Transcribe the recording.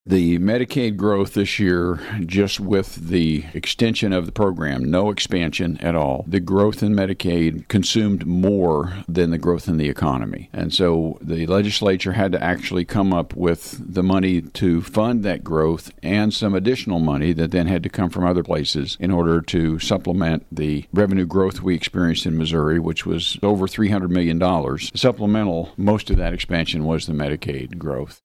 The Medicaid growth this year, just with the extension of the program, no expansion at all, the growth in Medicaid consumed more than the growth in the economy. And so the legislature had to actually come up with the money to fund that growth and some additional money that then had to come from other places in order to supplement the revenue growth we experienced in Missouri, which was over $300 million. Supplemental, most of that expansion was the Medicaid growth.